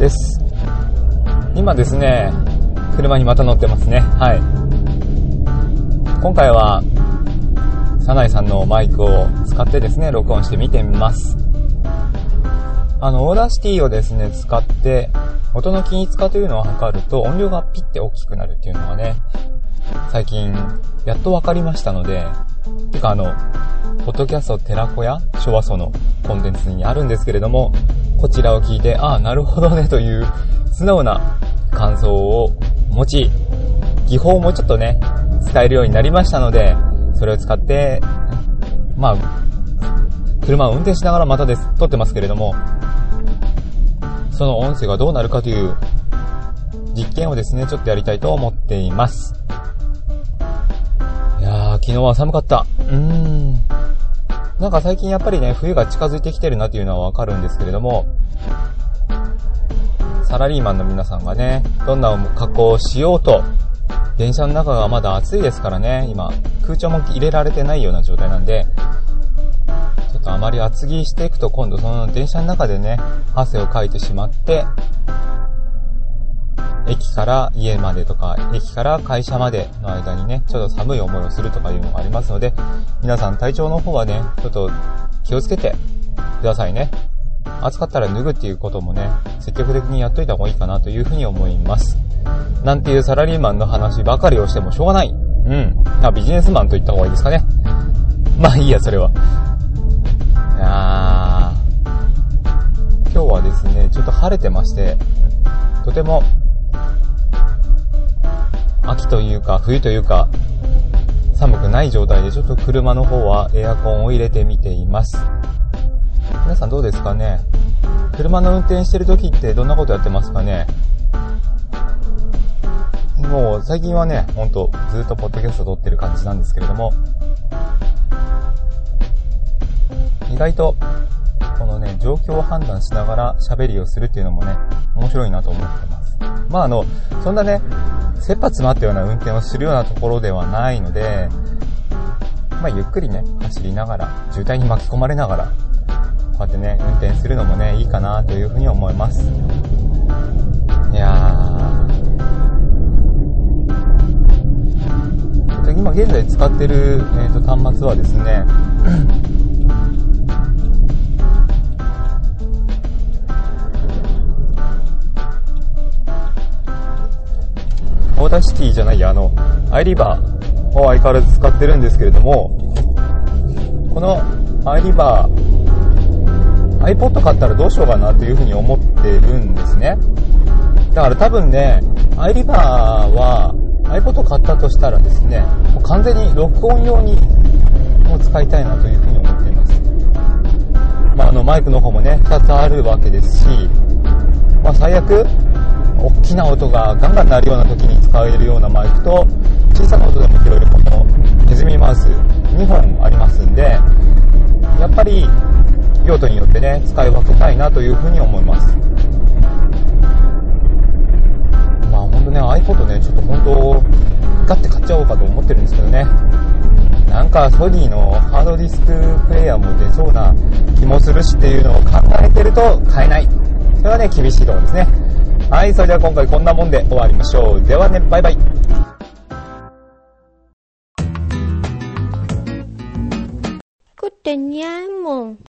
です。今ですね、車にまた乗ってますね。はい。今回はサナイさんのマイクを使ってですね、録音してみてみます。オーダーシティをですね、使って音の均一化というのを測ると音量がピッて大きくなるっていうのがね、最近やっと分かりましたので、てかポッドキャスト寺子屋昭和層のコンテンツにあるんですけれども、こちらを聞いて、なるほどねという素直な感想を持ち、技法もちょっとね、使えるようになりましたので、それを使って、車を運転しながらまた撮ってますけれども、その音声がどうなるかという実験をですね、ちょっとやりたいと思っています。いやー、昨日は寒かった。なんか最近やっぱりね、冬が近づいてきてるなというのはわかるんですけれども、サラリーマンの皆さんがね、どんな格好をしようと、電車の中がまだ暑いですからね、今、空調も入れられてないような状態なんで、ちょっとあまり厚着していくと今度その電車の中でね、汗をかいてしまって、駅から家までとか、駅から会社までの間にね、ちょっと寒い思いをするとかいうのがありますので、皆さん体調の方はね、ちょっと気をつけてくださいね。暑かったら脱ぐっていうこともね、積極的にやっといた方がいいかなというふうに思います。なんていうサラリーマンの話ばかりをしてもしょうがない。ビジネスマンと言った方がいいですかね。まあいいや、それは。今日はですね、ちょっと晴れてまして、とても秋というか冬というか寒くない状態で、ちょっと車の方はエアコンを入れてみています。皆さんどうですかね。車の運転してる時ってどんなことやってますかね。もう最近はね、ほんとずっとポッドキャスト撮ってる感じなんですけれども、意外とこのね、状況を判断しながら喋りをするっていうのもね、面白いなと思ってます。そんなね、切羽詰まったような運転をするようなところではないので、ゆっくりね、走りながら、渋滞に巻き込まれながら、こうやってね、運転するのもね、いいかなというふうに思います。いやー、今現在使ってる、端末はですね、オーダーシティじゃないや、アイリバーを相変わらず使ってるんですけれども、このアイリバー iPod 買ったらどうしようかなというふうに思ってるんですね。だから多分ね、アイリバーは iPod 買ったとしたらですね、もう完全に録音用にも使いたいなというふうに思っています。マイクの方もね、2つあるわけですし、最悪大きな音がガンガン鳴るような時に使えるようなマイクと、小さな音でも拾えるこのネズミマウス2本ありますんで、やっぱり用途によってね、使い分けたいなというふうに思います。ほんとね、iPod ね、ちょっと本当ガッて買っちゃおうかと思ってるんですけどね、なんかソニーのハードディスクプレイヤーも出そうな気もするしっていうのを考えてると買えない。それはね、厳しいところですね。はい、それでは今回こんなもんで終わりましょう。ではね、バイバイ。 Có tình nhá mùng